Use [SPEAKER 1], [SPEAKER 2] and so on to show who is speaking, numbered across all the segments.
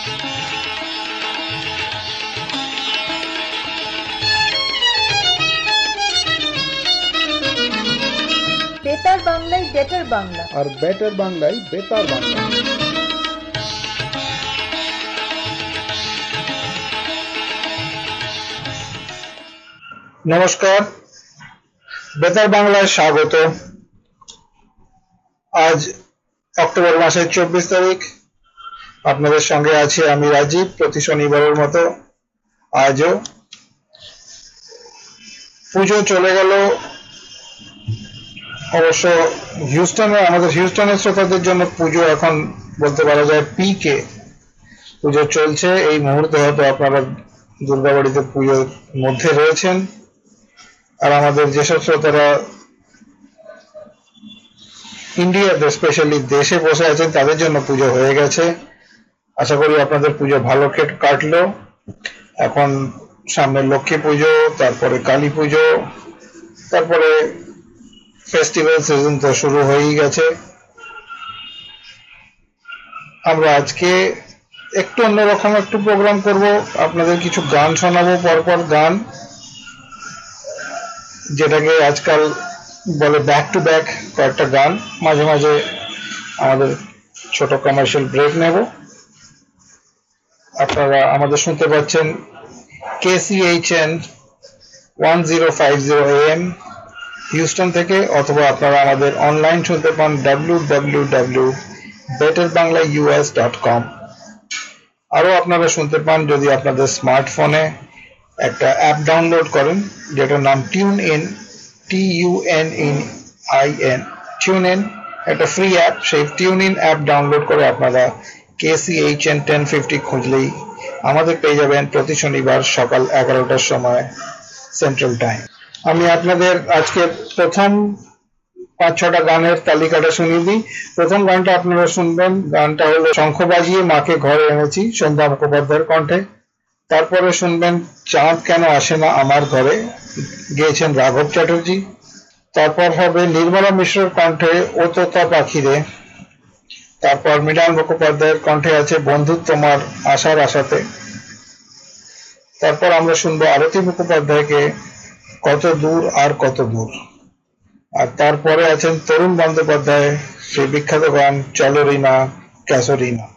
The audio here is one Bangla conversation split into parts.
[SPEAKER 1] বেতার বাংলায় বেটার বাংলা,
[SPEAKER 2] আর বেটার বাংলায় বেতার বাংলা। নমস্কার, বেতার বাংলায় স্বাগত। আজ অক্টোবর মাসের 24 তারিখ। আপনাদের সঙ্গে আছি আমি রাজীব, প্রতি শনিবারের মতো। আজও পুজো চলে গেল, অবশ্য আমাদের হিউস্টনের শ্রোতাদের জন্য পুজো এখন বলতে পারা যায় পিকে। পুজো চলছে এই মুহূর্তে, হয়তো আপনারা দুর্গাবাড়িতে পুজোর মধ্যে রয়েছেন। আর আমাদের যেসব শ্রোতারা ইন্ডিয়াতে, স্পেশালি দেশে বসে আছেন, তাদের জন্য পুজো হয়ে গেছে। আশা করি আপনাদের পুজো ভালো কাটলো। এখন সামনে লক্ষ্মী পুজো, তারপরে কালী পুজো, তারপরে ফেস্টিভ্যাল সিজন তো শুরু হয়েই গেছে। আমরা আজকে একটু অন্যরকম একটু প্রোগ্রাম করব, আপনাদের কিছু গান শোনাবো, পরপর গান, যেটাকে আজকাল বলে ব্যাক টু ব্যাক কয়েকটা গান। মাঝে মাঝে আমাদের ছোট কমার্শিয়াল ব্রেক নেব। আপনারা আমাদের শুনতে পাচ্ছেন KCHN 1050 AM হিউস্টন থেকে, অথবা আপনারা আমাদের অনলাইন শুনতে পান www.betterbanglaus.com। আরো আপনারা শুনতে পান যদি আপনাদের স্মার্টফোনে একটা অ্যাপ ডাউনলোড করেন, যেটার নাম TuneIn, TUNIN, একটা ফ্রি অ্যাপ। সেই TuneIn অ্যাপ ডাউনলোড করে আপনারা KCHN 1050 খুঁজলেই আমাদের পেয়ে যাবেন প্রতি শনিবার সকাল 11টার সময় সেন্ট্রাল টাইম। আমি আপনাদের আজকে প্রথম 5-6টা গানের তালিকাটা শুনিয়ে দিই। প্রথম গানটা আপনারা শুনবেন, গানটা হলো শঙ্খ বাজিয়ে মাকে ঘরে এনেছি, সন্ধ্যা মুখোপাধ্যায়ের কণ্ঠে। তারপরে শুনবেন চাঁদ কেন আসে না আমার ঘরে, গেয়েছেন রাঘব চ্যাটার্জি। তারপর হবে নির্মলা মিশ্রের কণ্ঠে ও তোতা পাখিরে। তারপর মৃণাল মুখোপাধ্যায়ের কণ্ঠে আছে বন্ধু তোমার আশার আশাতে। তারপর আমরা শুনবো আরতি মুখোপাধ্যায়কে কত দূর আর কত দূর। আর তারপরে আছেন তরুণ বন্দ্যোপাধ্যায়, সেই বিখ্যাত গান চলো রিনা ক্যাসোরিনা।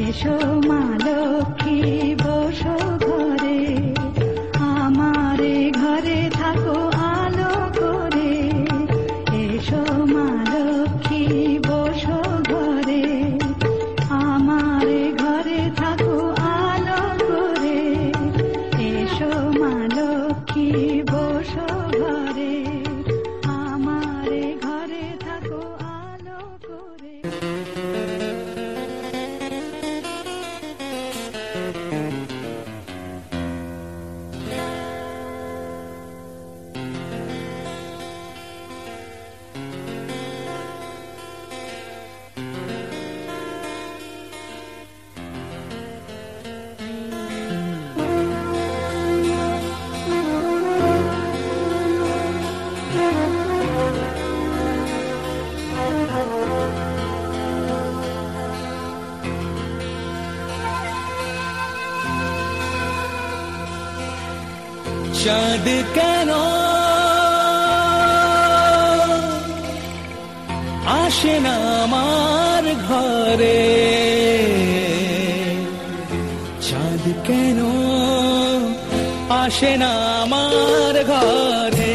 [SPEAKER 1] এসো মা লক্ষ্মী বসো ঘরে, আমারে ঘরে থাকো আলো করে। এসো মা লক্ষ্মী বসো ঘরে, আমারে ঘরে থাকো আলো করে। এসো মা লক্ষ্মী বসো ঘরে, আমারে ঘরে থাকো আলো করে।
[SPEAKER 3] চাঁদ কেন আসে না আমার ঘরে, চাঁদ কেন আসে না আমার ঘরে,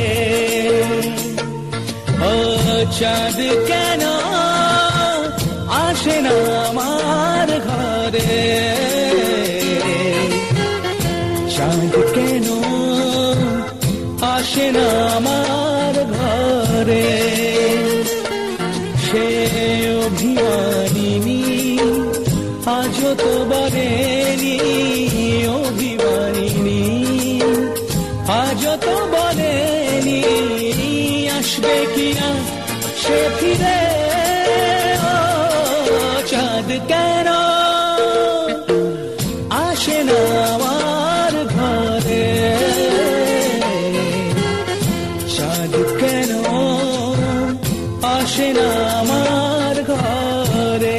[SPEAKER 3] ও চাঁদ কেন আসে না আমার ঘরে, চাঁদ কেন আসে না আমার ঘরে। সে অভিমানিনী আজও তো বলেনি, অভিমানিনী আজও তো বলেনি আসবে কিনা সে ফিরে। ও চাঁদ কেন আসে না আমার ঘরে, চাঁদ কেন আসে না আমার ঘরে।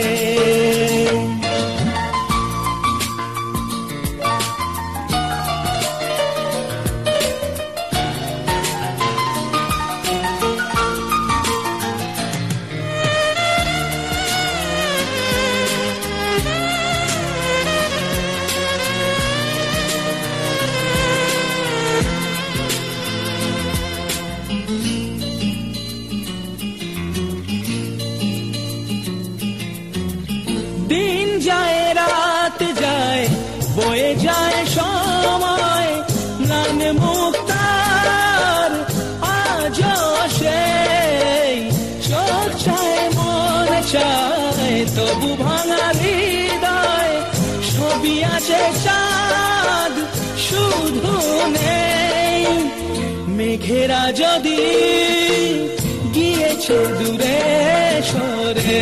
[SPEAKER 3] দিন যায় রাত যায় বয়ে যায় সময়, নান মুক্তার আজ সেই চোখ চায় মন চায়, তবু ভাঙা হৃদয় ছবি আছে চাঁদ শুধু নেই। মেঘেরা যদি গিয়েছে দূরে সরে,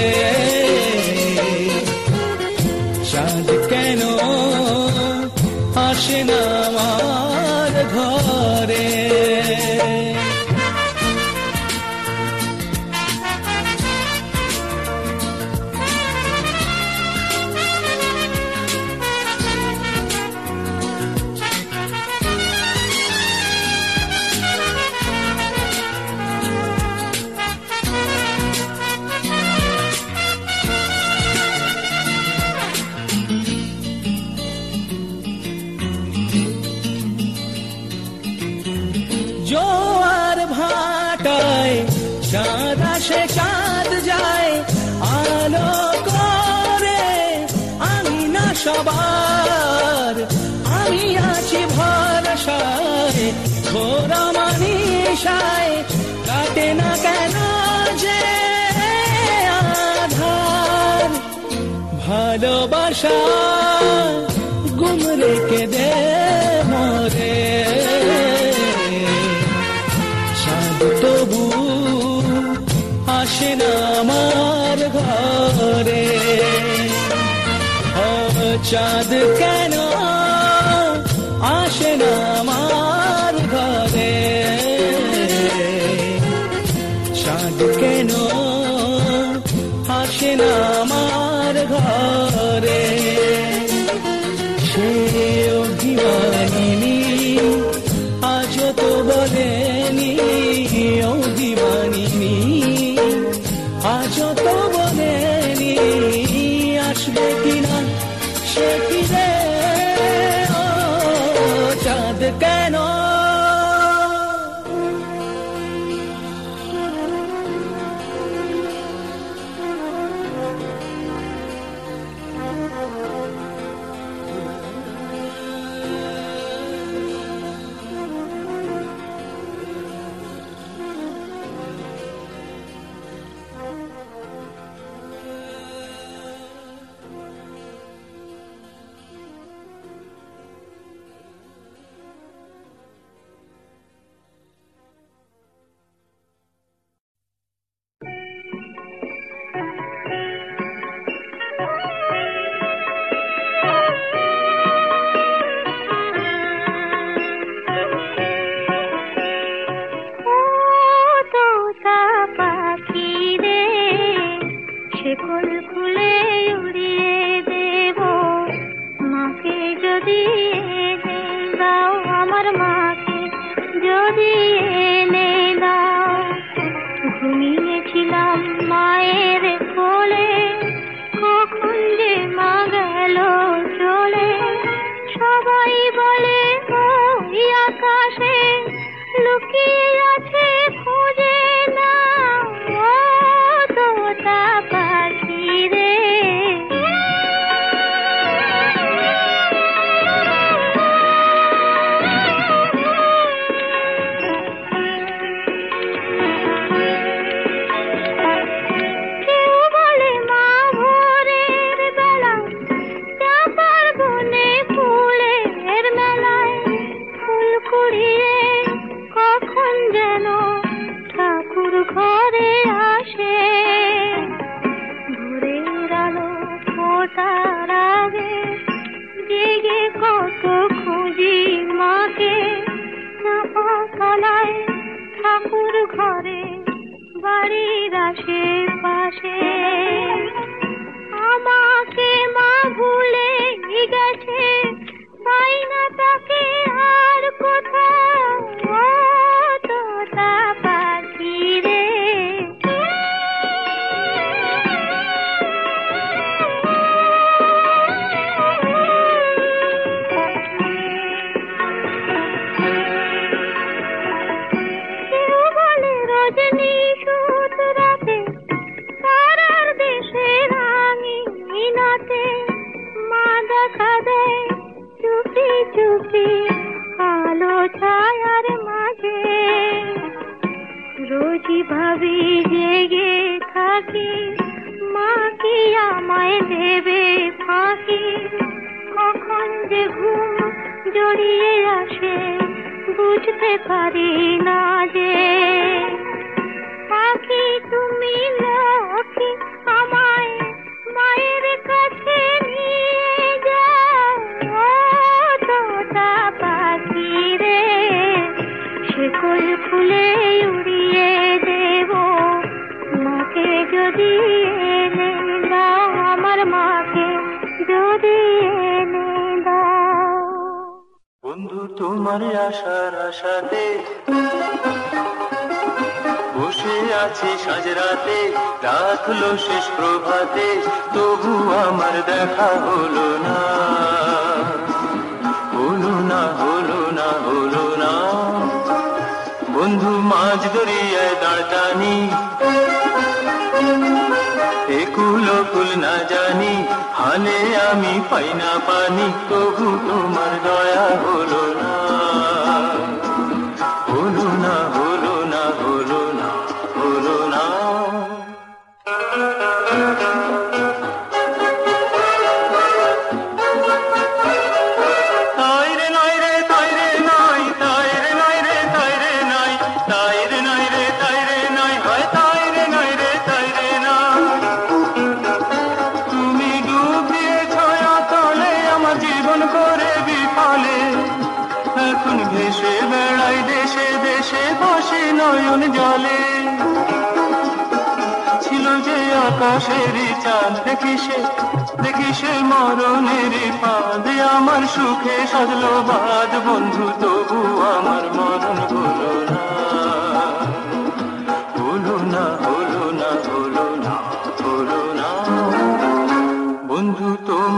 [SPEAKER 3] চাঁদ কেন আসে না আমার ঘরে। জোয়ার ভাটায় চাঁদ আসে চাঁদ যায় আলো করে, আমি না সবার আমি আছি ভরসায়, ঘোরা মানিসায় কাটে না কেন যে আধার। ভালোবাসা গুম রেখে দে মরে, চাঁদ তবু আসে না আমার ঘরে। ও চাঁদ কেন আসে না আমার ঘরে, চাঁদ কেন আসে না আমার ঘরে। সে অভিমানিনী আজও তো বলেনি, অভিমানিনী আজও তো বলেনি আসবে কিনা সে কি রে ও চাঁদ কেন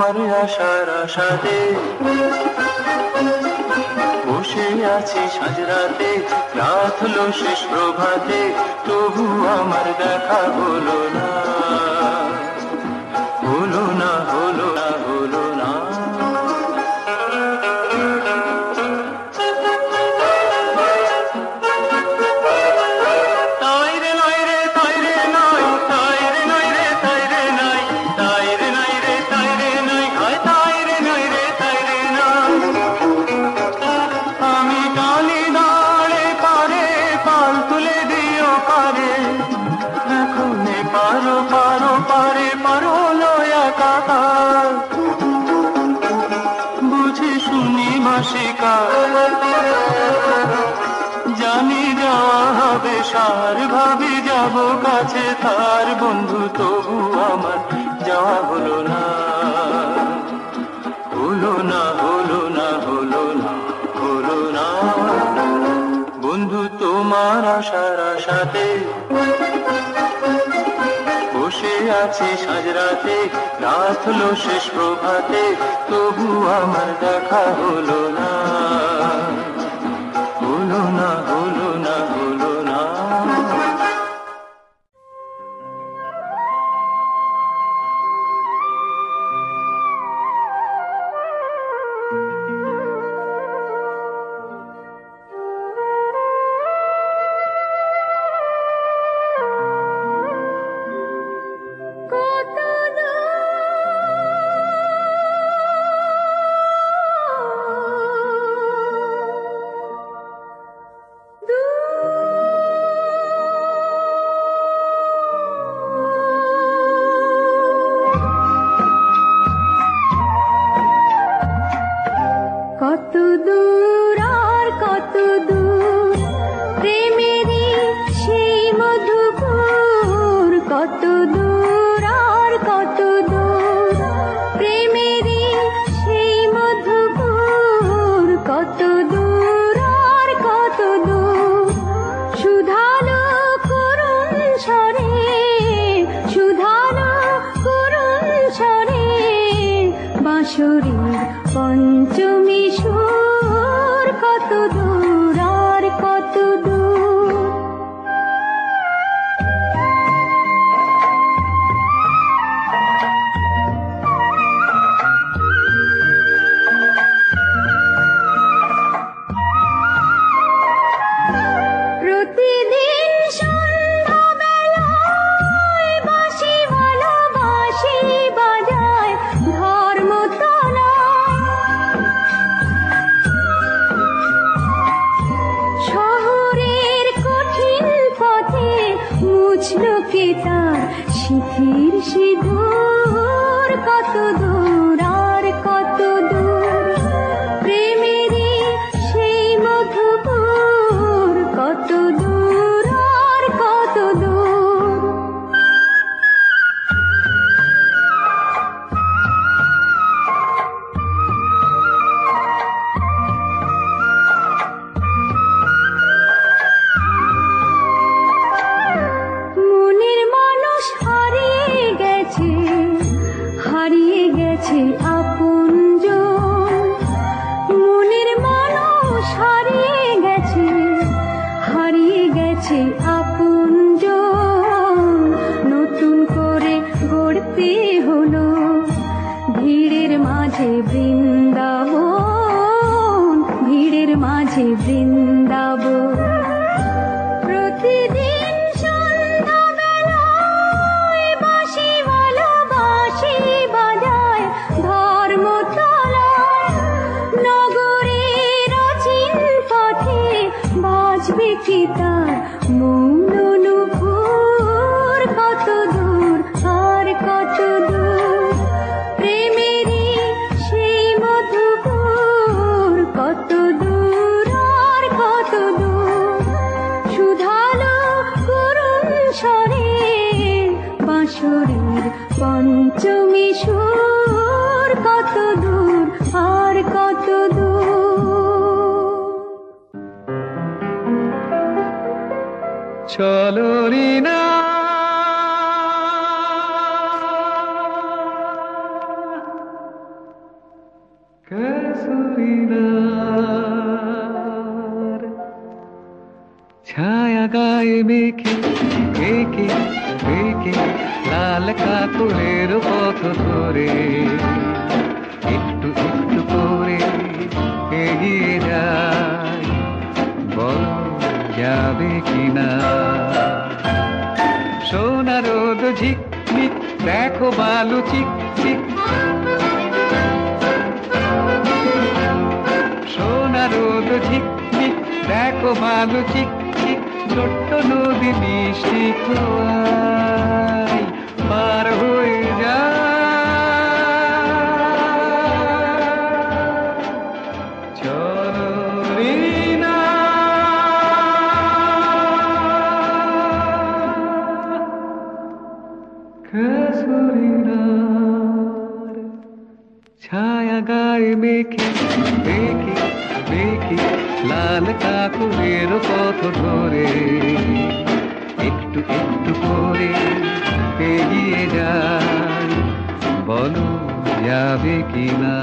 [SPEAKER 4] তোমার আশার আশাতে বসে আছি সাজরাতে, রাত হলো শেষ প্রভাতে, তবু আমার দেখা হলো না, হলো না, হলো না, হলো না। বুঝে শুনি জানি যাওয়া হবে সার, ভাবি যাব কাছে তার, বন্ধু তবু আমার যাওয়া হলো না, হলো না, হলো না, হলো না, হলো না। বন্ধু তোমার আশার আশাতে বসে আছি সাজরাতে, রাত হলো শেষ প্রভাতে, তবু আমার দেখা হলো না, হলো না, হলো না, হলো না।
[SPEAKER 1] কত দূর আর কত দূর প্রেমেরই সেই মধুপুর, কত দূর আর কত দূর প্রেমেরই সেই মধুপুর, কত দূর আর কত দূর সুধালো করুণ স্বরে, সুধালো করুণ স্বরে বাঁশরীর পঞ্চমী সুর, কত দূর আর কত দূর। প্রতিদিন সন্ধ্যাবেলায় বাঁশি ভালোবাসি বাজায় ধর্মতলা, শহরের কঠিন পথে মুছলো কে তার সিঁথির সিঁদুর, কত দূর আর কত দূর প্রেমেরই সেই মধুপুর, কত দূর আর কত দূর। মনের মানুষ হারিয়ে গেছে, হারিয়ে গেছে আপনজন, মনের মানুষ হারিয়ে গেছে, হারিয়ে গেছে আপনজন, নতুন করে গড়তে হলো ভিড়ের মাঝে বৃন্দাবন, ভিড়ের মাঝে বৃন্দাবন। প্রতিদিন সন্ধ্যাবেলায় বাঁশি ভালোবাসি বাজায় ধর্মতলা, নগরের অচিন পথে বাজবে কি তার মৌন নুপুর, কত দূর আর কত দূর প্রেমেরই সেই মধুপুর, কত দূর আর কত দূর সুধালো করুণ স্বরে বাঁশরীর পঞ্চমী সুর, কত দূর আর কত দূর।
[SPEAKER 3] চলো রিনা
[SPEAKER 5] কসুরিনার ছায়া গায়ে মেখে একে একে লাল কাপড়ের পথ ধরে একটু একটু করে এগিয়ে যায়, বলো যাবে কিনা। সোনা রোদ ঝিকমিক দেখো বালু চিক চিক, সোনা রোদ ঝিকমিক দেখো বালু চিক চিক, ছোট্ট নদী মিষ্টি খোয়াই পার হয়ে যায়। চলো রিনা কসুরিনার ছায়া গায়ে মেখে দেখি দেখি লাল কাপড়ের পথ ধরে একটু একটু করে এগিয়ে যায়, বলো যাবে কিনা।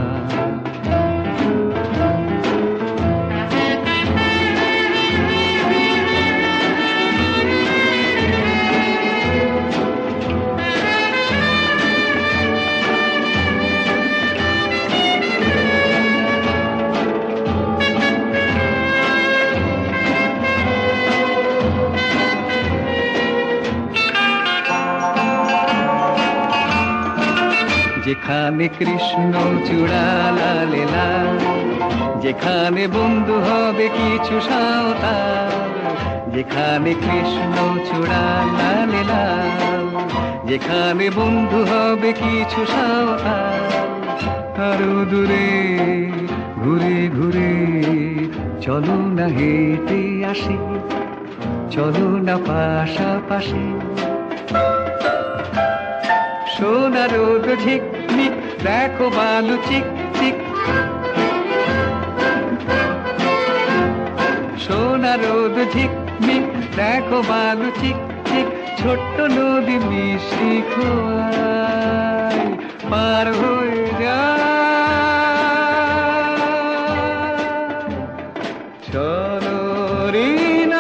[SPEAKER 5] যেখানে কৃষ্ণ চূড়া লালেলা, যেখানে বন্ধু হবে কিছু সাঁওতাল, যেখানে কৃষ্ণ চূড়া লালেলা, যেখানে বন্ধু হবে কিছু সাঁওতাল। আরো দূরে ঘুরে ঘুরে চলো না হেঁটে আসি, চলো না পাশাপাশি। সোনা রোদ ঝিকমিক দেখো বালু চিক চিক, সোনা রোদ ঝিকমিক দেখো বালু চিক চিক, ছোট্ট নদী মিষ্টি খোয়াই পার হয়ে যায়। চলো রিনা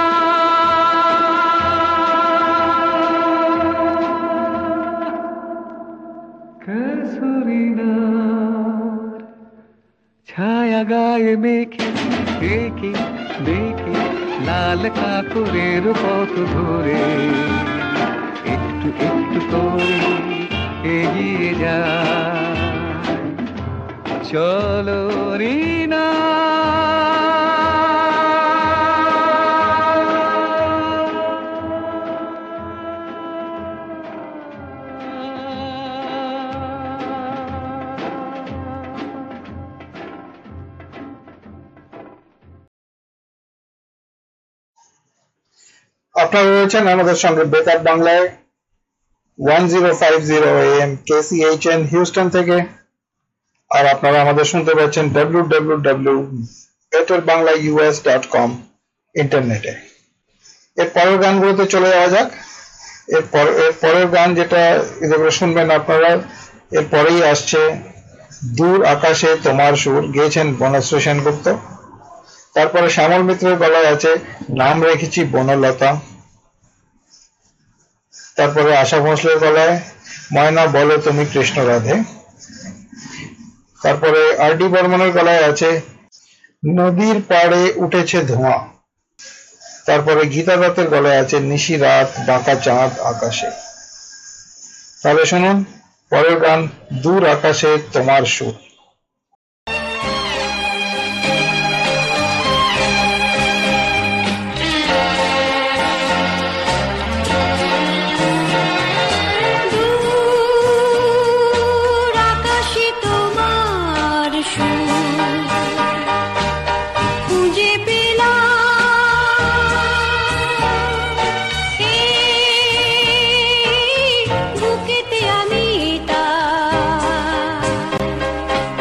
[SPEAKER 5] কসুরিনার ছায়া গায়ে মেখে দেখি দেখি লাল কাপড়ের পথ ধরে একটু একটু করে এগিয়ে যায়, চলো রিনা।
[SPEAKER 2] আপনারা রয়েছেন আমাদের সঙ্গে বেতার বাংলায় 1050 AM KCHN হিউস্টন থেকে, আর আপনারা আমাদের শুনতে পাচ্ছেন www.betterbanglaus.com ইন্টারনেটে। এর পরের গানগুলোতে চলে যাওয়া যাক। এর পরের গান যেটা এগুলো শুনবেন আপনারা, এর পরেই আসছে দূর আকাশে তোমার সুর, গেয়েছেন বনশ্রী সেনগুপ্ত। তারপরে শ্যামল মিত্রের গলায় আছে নাম রেখেছি বনলতা। তারপরে আশা ভোঁসলের গলায় ময়না বলো তুমি কৃষ্ণ রাধে। তারপরে আর ডি বর্মনের গলায় আছে নদীর পাড়ে উঠেছে ধোঁয়া। তারপরে গীতা দত্তের গলায় আছে নিশি রাত বাঁকা চাঁদ আকাশে। তাহলে শুনুন পরের গান দূর আকাশে তোমার সুর।
[SPEAKER 1] দূর আকাশে তোমার সুর খুঁজে পেলাম, এই বুকেতে আমি তার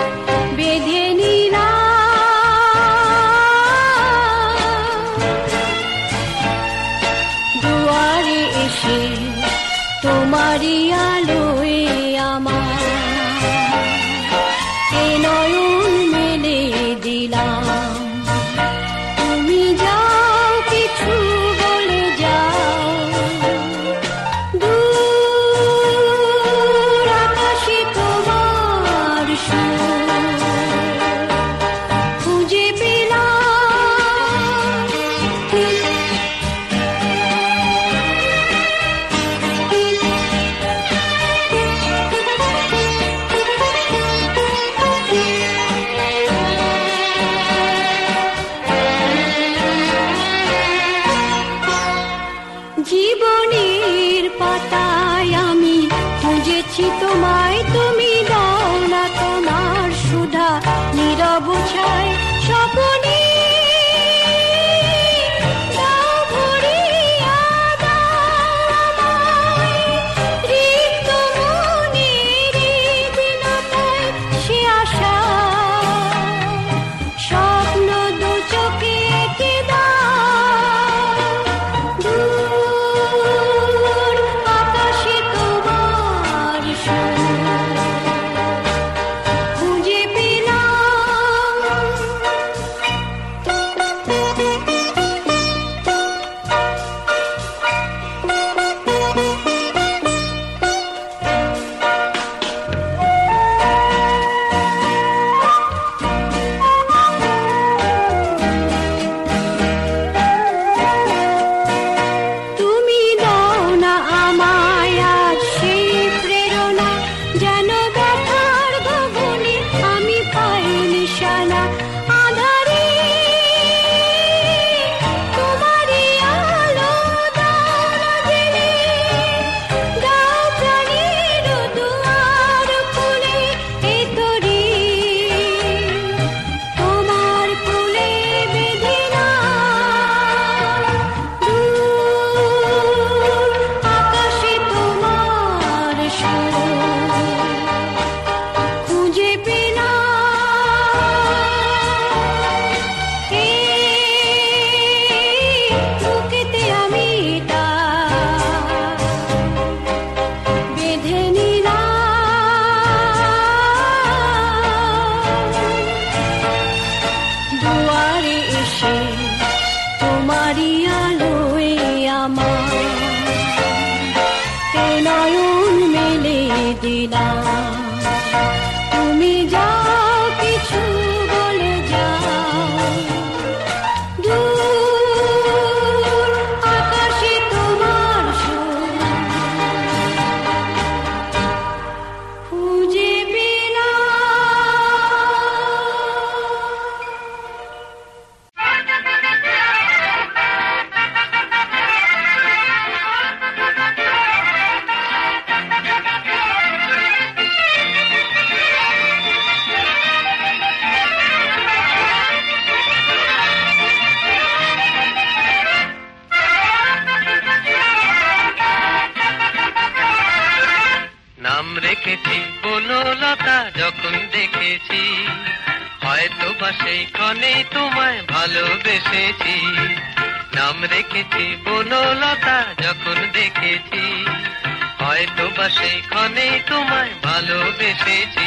[SPEAKER 6] রেখেছি বনলতা যখন দেখেছি, হয়তো বা সেই ক্ষণেই তোমায় ভালোবেসেছি। নাম রেখেছি বনলতা যখন দেখেছি, হয়তো বা সেই ক্ষণেই তোমায় ভালোবেসেছি।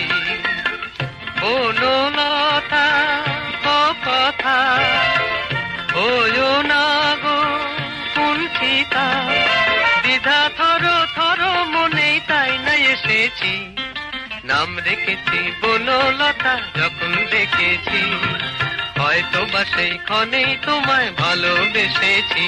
[SPEAKER 6] বনলতা কথা ওয়ো না গো কুণ্ঠিতা, দ্বিধা থর থর মনেই তাই না এসেছি। নাম রেখেছি বনলতা যখন দেখেছি, হয়তো বা সেই ক্ষণেই তোমায় ভালোবেসেছি।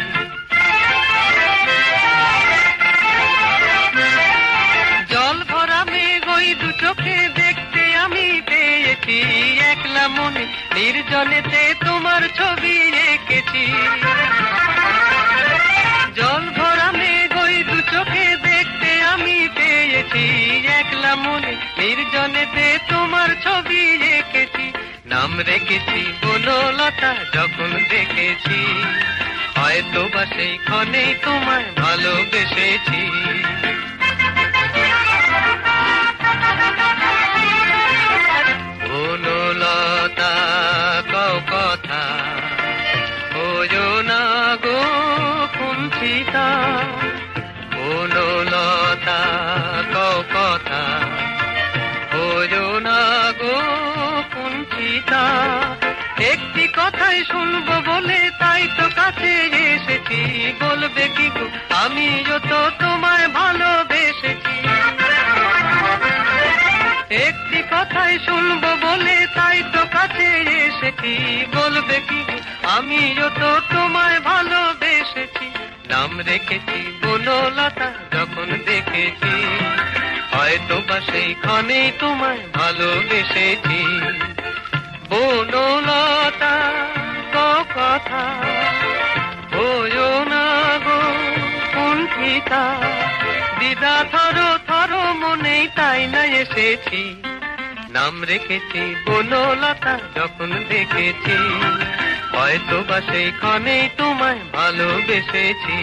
[SPEAKER 6] জল ভরা মেঘ ওই দু চোখে দেখতে আমি পেয়েছি, একলা মনে নির্জনেতে তোমার ছবি এঁকেছি। জল ভরা মেঘ ওই দু চোখে দেখতে আমি পেয়েছি, একলা মনে নির্জনেতে তোমার ছবি এঁকেছি। নাম রেখেছি বনলতা যখন দেখেছি, হয়তো বা সেই ক্ষণেই তোমায় ভালোবেসেছি। বনলতা কও কথা ওয়ো না গো কুণ্ঠিতা, বনলতা কও কথা ওয়ো না গো কুণ্ঠিতা। একটি কথাই শুনবো বলে তাই তো কাছে এসেছি, বলবে কি গো আমিও তো তোমায় ভালোবেসেছি। একটি কথাই শুনবো বলে তাই তো কাছে এসেছি, বলবে কি গো আমিও তো তোমায় ভালোবেসেছি। নাম রেখেছি বনলতা যখন দেখেছি, হয়তো বা সেই ক্ষণেই তোমায় ভালোবেসেছি। বনলতা কথা ওয়ো না গো কুণ্ঠিতা, দ্বিধা থর থর মনেই তাই না এসেছি। নাম রেখেছি বনলতা যখন দেখেছি, হয়তো বা সেই ক্ষণেই তোমায় ভালোবেসেছি।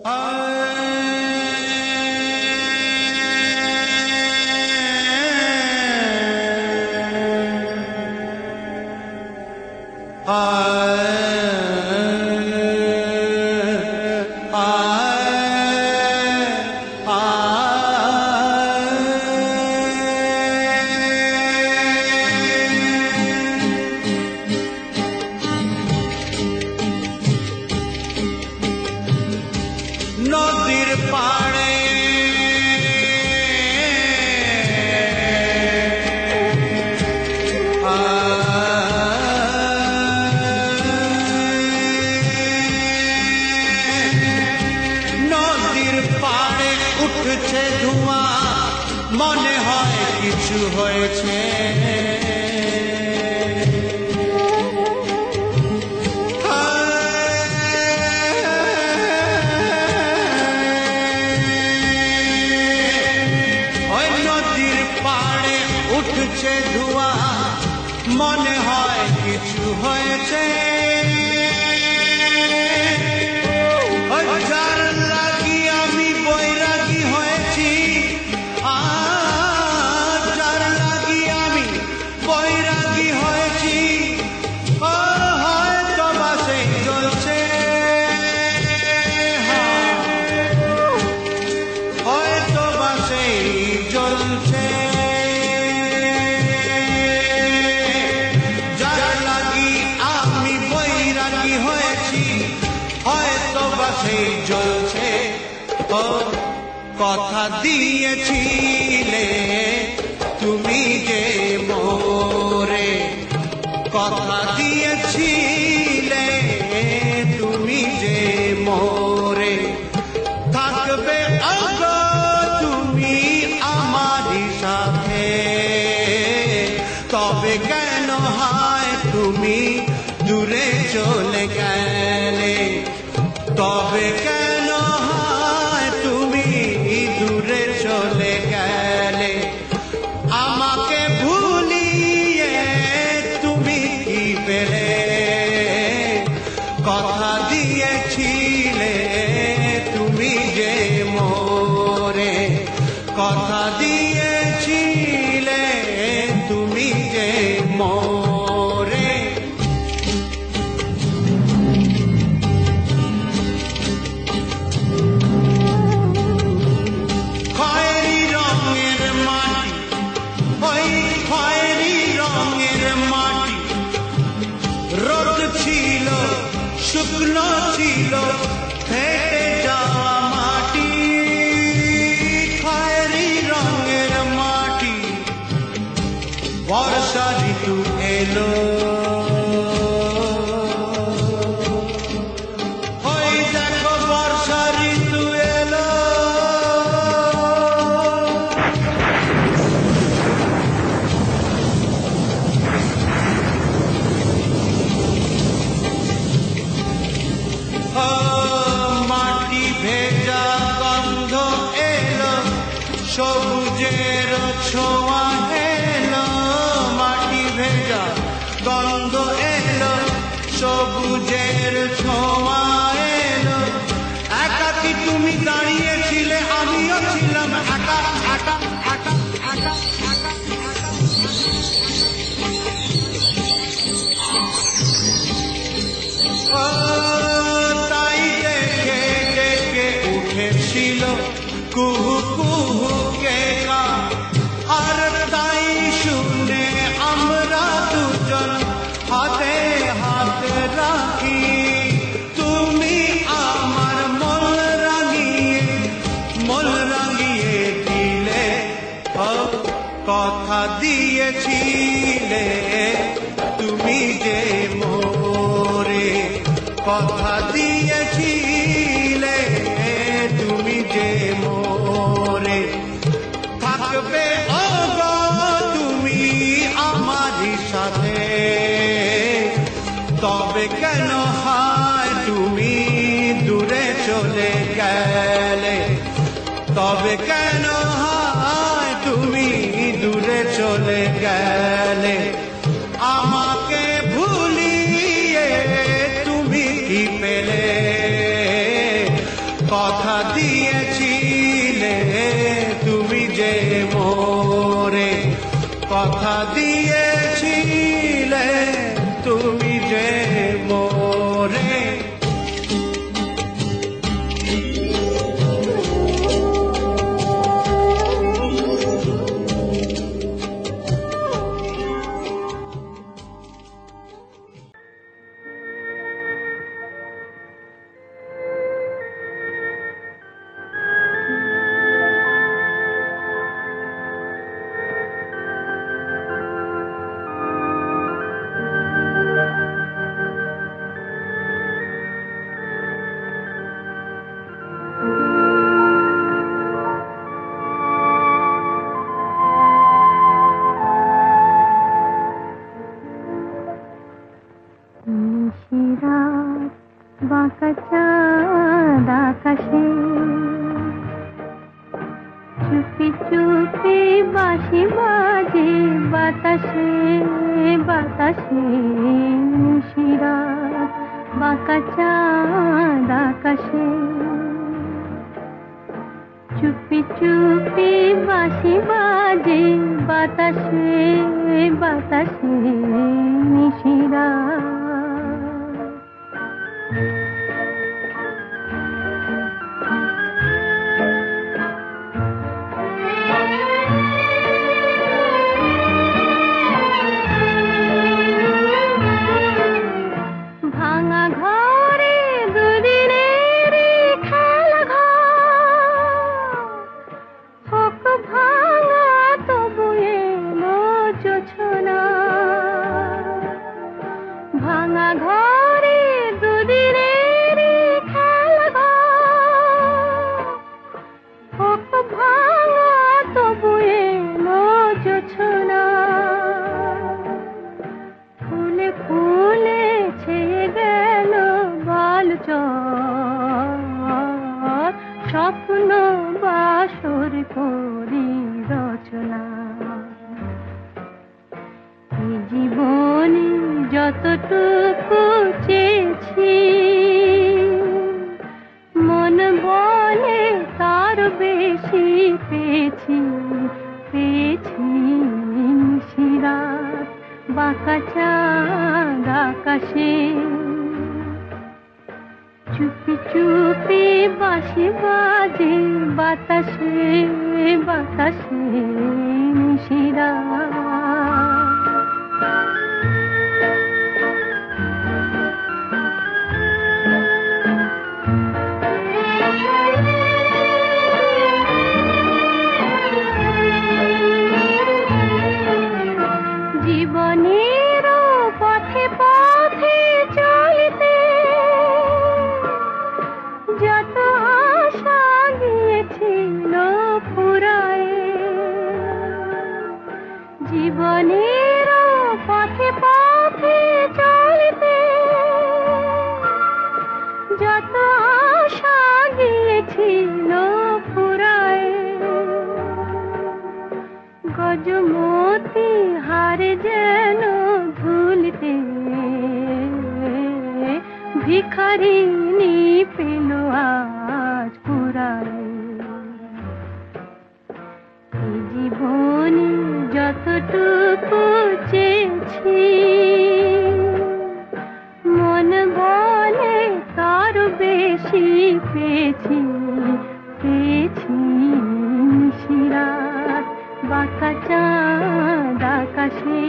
[SPEAKER 7] নদীর পাড়ে নদীর পাড়ে উঠছে ধোঁয়া, মনে হয় কিছু হয়েছে। উঠছে ধোঁয়া, মনে হয় কিছু হয়েছে। যার লাগি আমি বৈরাগী হয়েছি, যার লাগি আমি বৈরাগী হয়েছি, হয়তো বা সেই জ্বলছে, হয়তো বা সেই জ্বলছে। জ্বলছে কথা দিয়েছিলে তুমি যে মোরে, কথা দিয়েছিলে তুমি যে মোরে, থাকবে আগো তুমি আমারই সাথে। তবে কেন হয় তুমি দূরে চলে গেলে, তবে কেন হয় তুমি দূরে চলে গেলে, আমাকে ভুলিয়ে তুমি কি পেলে। কথা দিয়েছিলে তুমি যে মোরে, কথা দিয়েছিলে তুমি যে মোরে। শুকনো ছিল ফেটে যাওয়া মাটি, খয়েরি রঙের মাটি। বর্ষা ঋতু এলো, ওই দেখো বর্ষা ঋতু এলো। মাটি ভেজা গন্ধ এলো, সবুজের ছোঁয়া এলো। মাটি ভেজা গন্ধ এলো, সবুজের ছোঁয়া এলো। একাকি তুমি দাঁড়িয়েছিলে, আমিও ছিলাম একা একা একা একা একা। তাই ডেকে ডেকে উঠেছিল কুহু কুহু কে গান, আর তাই শুনে আমরা দুজন হাতে হাতে রাখি। তুমি আমার মন রাঙিয়ে দিলে, কথা দিয়েছিলে তুমি যে মোরে, কথা দিয়েছিলে তুমি যে মোরে। থাকবে ওগো তুমি আমারই সাথে, তবে কেন হয় তুমি দূরে চলে গেলে, তবে কেন হয় তুমি দূরে চলে গেলে। আমাকে ভুলিয়ে তুমি কি পেলে, কথা দিয়েছিলে তুমি যে মোরে, কথা দিয়েছিলে তুমি যে মোরে।
[SPEAKER 1] বাঁকা চাঁদ আকাশে চুপি চুপি বাঁশি বাজে বাতাসে বাতাসে, নিশিরাত বাঁকা চাঁদ আকাশে চুপি চুপি বাঁশি বাজে বাতাসে বাতাসে, নিশিরাত। ভাঙা ঘরে দুদিনের খেলা ঘর, হোক ভাঙা তবু এলো জোছনা। ভাঙা ঘরে দুদিনের খেলা ঘর, হোক ভাঙা তবু এলো জোছনা। ফুলে ফুলে ছেয়ে গেল বালুচর, স্বপ্ন বাসর করি রচনা। এই জীবনে যতটুকু চেয়েছি, মন বলে তার বেশি পেয়েছি পেয়েছি। নিশিরাত বাঁকা চাঁদ আকাশে চুপি চুপি বাঁশি বাজে বাতাসে বাতাসে, নিশিরাত। জীবনের পথে পথে চলতে যত আশা গিয়েছিল ফুরায়। জীবনের পথে পথে চলতে যত আশা গিয়েছিল ফুরায়। গজমতি হারে যেন ধুলিতে ভিখারিনী পেল আজ পুরায়। এই জীবনে যতটুকু চেয়েছি, মন বলে তার বেশি পেয়েছি পেয়েছি। নিশিরাত বাঁকা চাঁদ আকাশে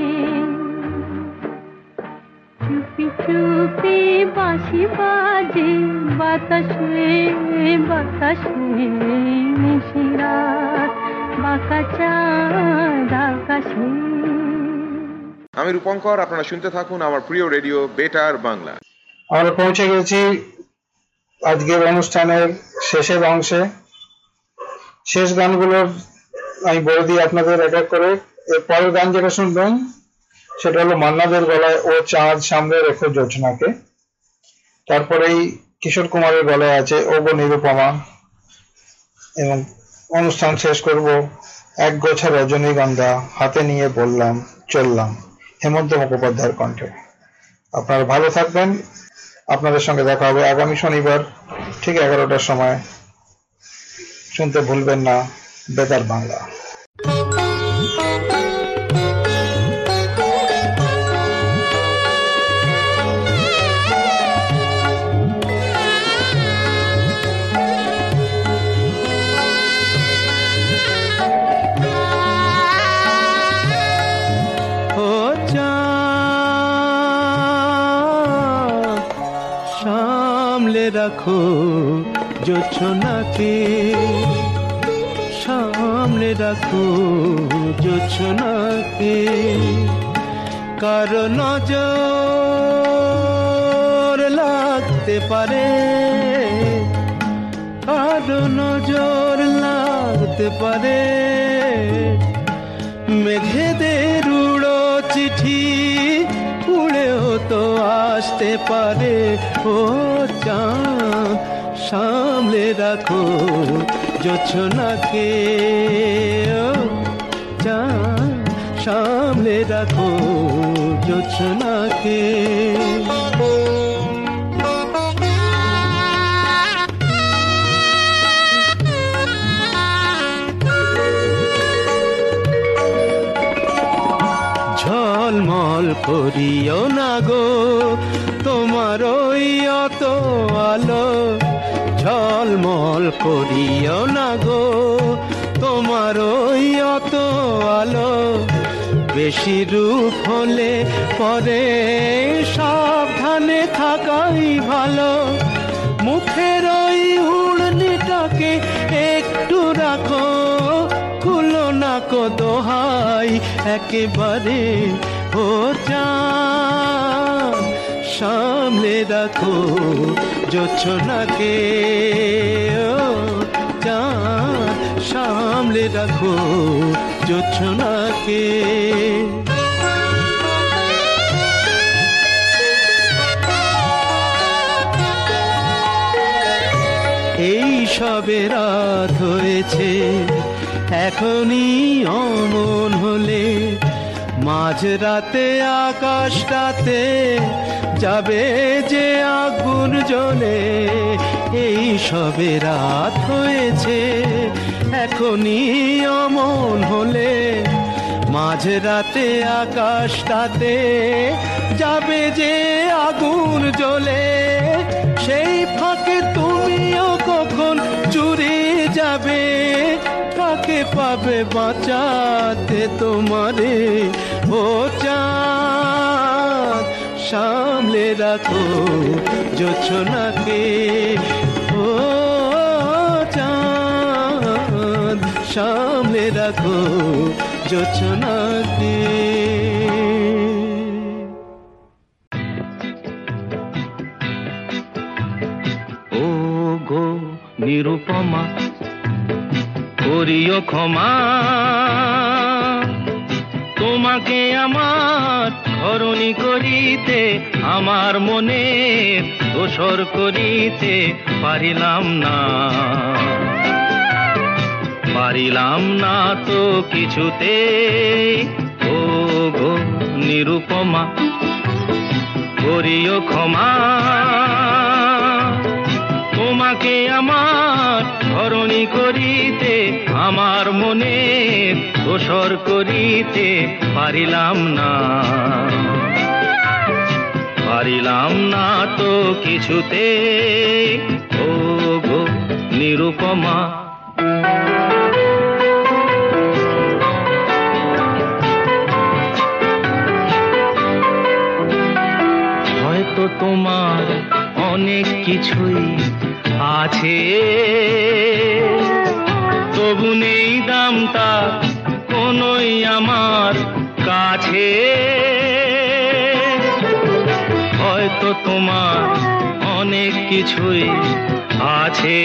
[SPEAKER 1] চুপি চুপি বাঁশি বাজে বাতাসে বাতাসে, নিশিরাত বাঁকা চাঁদ আকাশে।
[SPEAKER 8] আমি রূপঙ্কর, আপনারা শুনতে থাকুন আমার প্রিয় রেডিও বেটার বাংলা।
[SPEAKER 2] আমরা পৌঁছে গেছি আজকের অনুষ্ঠানের শেষের অংশে। শেষ গানগুলোর আমি বলে দিই আপনাদের এক এক করে। এর পরের গান যেটা শুনবেন সেটা হলো মান্নাদের গলায় ও চাঁদ সামনে রেখো জোছনাকে। তারপরেই কিশোর কুমারের গলায় আছে ও গো নিরুপমা, এবং অনুষ্ঠান শেষ করব এক গোছা রজনীগন্ধা হাতে নিয়ে বললাম চললাম, হেমন্ত মুখোপাধ্যায়ের কণ্ঠে। আপনারা ভালো থাকবেন, আপনাদের সঙ্গে দেখা হবে আগামী শনিবার ঠিক 11টার সময়। শুনতে ভুলবেন না বেতার বাংলা।
[SPEAKER 3] রাখো জোছনাকে, সামনে রাখো জোছনাকে, কারো নজর লাগতে পারে, কারো নজর লাগতে পারে, মেঘেদের উড়ো চিঠি উড়েও তো আসতে পারে। ও চাঁদ সামলে রাখো জোছনাকে, ও চাঁদ সামলে রাখো জোছনাকে। ঝলমল করিও না গো তোমার ওই অত আলো, ঝলমল করিও না গো তোমার ওই অত আলো, বেশি রূপ হলে পরে সাবধানে থাকাই ভালো। মুখের ওই উড়নিটাকে একটু রাখো, খুলো না কো দোহাই একেবারে। ও চাঁদ সামলে রাখো জোছনাকে, ও চাঁদ সামলে রাখো জোছনাকে। এই সবে রাত হয়েছে এখনই অমন হলে, মাঝরাতে আকাশটাতে যাবে যে আগুন জ্বলে। এই সবে রাত হয়েছে এখনই অমন হলে, মাঝরাতে আকাশটাতে যাবে যে আগুন জ্বলে। সেই ফাঁকে তুমিও কখন চুরি যাবে, কাকে পাবে বাঁচাতে তোমারে। ও চাঁদ সামলে রাখো জোছনাকে, ও চাঁদ সামলে রাখো জোছনাকে। ও গো নিরুপমা করিও ক্ষমা, তোমাকে আমার ধরণী করিতে আমার মনে দোসর করিতে পারিলাম না, পারিলাম না তো কিছুতে। ও গো নিরুপমা করিও ক্ষমা, তোমাকে আমার ধরণী করিতে আমার মনে দোসর করিতে পারিলাম না, পারিলাম না তো কিছুতে। ও গো নিরুপমা হয়তো তোমার অনেক কিছুই আছে, তবু নেই দামটা কোনোই আমার কাছে। হয়তো তোমার অনেক কিছুই আছে,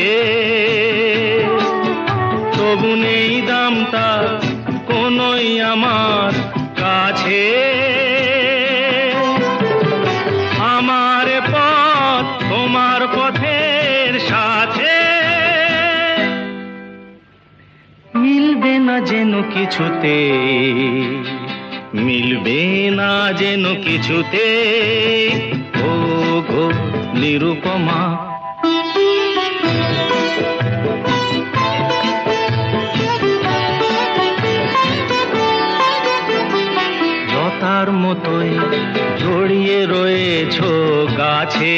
[SPEAKER 3] তবু নেই দামটা কোনোই আমার কাছে। আমার পথ তোমার পথের সাথে মিলবে না যেন কিছুতে, মিলবে না যেন কিছুতে। ও গো নিরুপমা। লতার মতোই জড়িয়ে রয়েছো গাছে,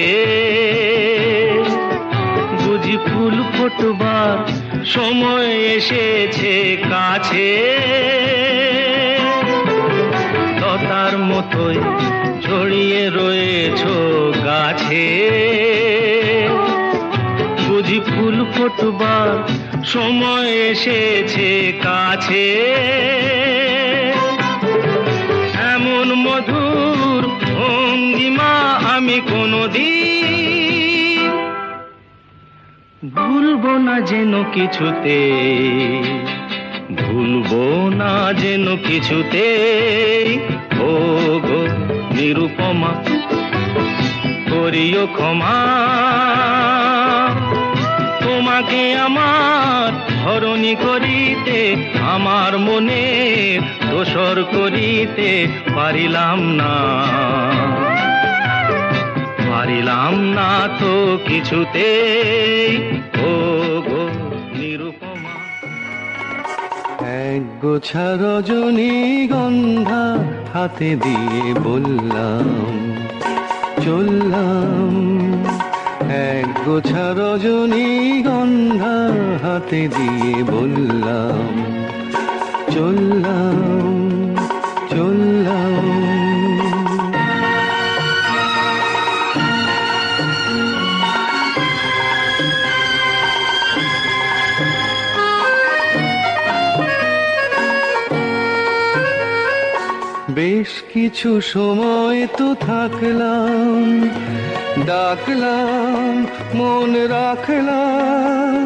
[SPEAKER 3] বুঝি ফুল ফোটবার সময় এসেছে কাছে। লতার মতোই জড়িয়ে রয়েছো গাছে, বুঝি ফুল ফোটবার সময় এসেছে কাছে। এমন মধুর ভঙ্গিমা আমি কোনদিন ভুলবো না যেন কিছুতে, ভুলবো না যেন কিছুতে। ও গো নিরুপমা, করিও ক্ষমা, তোমাকে আমার ধরণী করিতে, আমার মনে দোসর করিতে পারিলাম না, পারিলাম না তো কিছুতে। ও গো নিরুপমা।
[SPEAKER 9] এক গোছা রজনীগন্ধা হাতে দিয়ে বললাম চললাম, এক গোছা রজনীগন্ধা হাতে দিয়ে বললাম চললাম চললাম। বেশ কিছু সময় তো থাকলাম, ডাকলাম মন রাখলাম,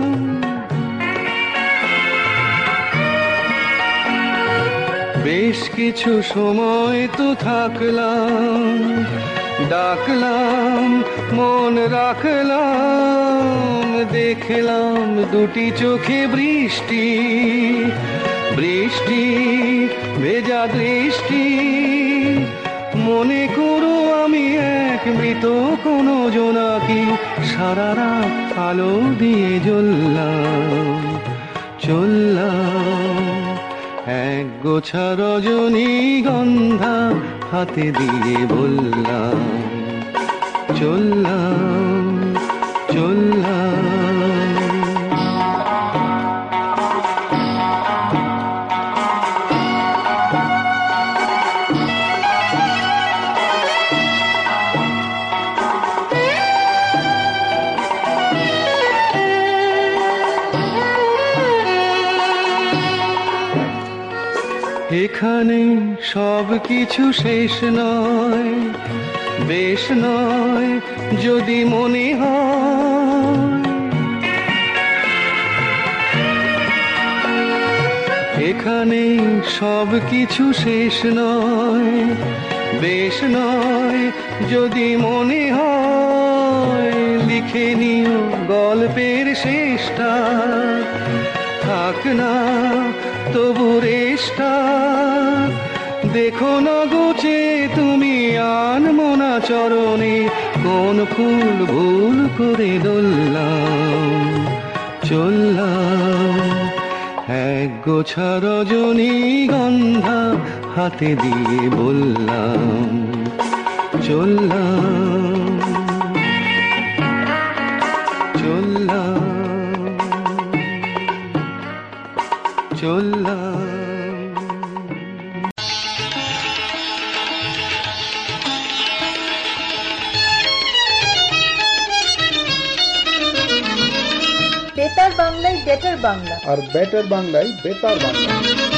[SPEAKER 9] বেশ কিছু সময় তো থাকলাম, ডাকলাম মন রাখলাম। দেখলাম দুটি চোখে বৃষ্টি, বৃষ্টি ভেজা দৃষ্টি। মনে করো আমি এক মৃত কোনো জোনাকি, সারা রাত আলো দিয়ে জ্বললাম চললাম। এক গোছা রজনীগন্ধা হাতে দিয়ে বললাম চললাম চললাম। এখানে সব কিছু শেষ নয়, বেশ নয় যদি মনে হয়। এখানে সব কিছু শেষ নয়, বেশ নয় যদি মনে হয়। লিখে নিও গল্পের শেষটা, থাক না তবু রেশটা। দেখো না গোছে তুমি আনমনা চরণে, কোন ফুল ভুল করে ধরলাম চললাম। এক গোছা রজনীগন্ধা হাতে দিয়ে বললাম চললাম চললাম চললাম।
[SPEAKER 10] বেতার বাংলায় বেটার বাংলা,
[SPEAKER 11] আর বেটার বাংলায় বেতার বাংলা।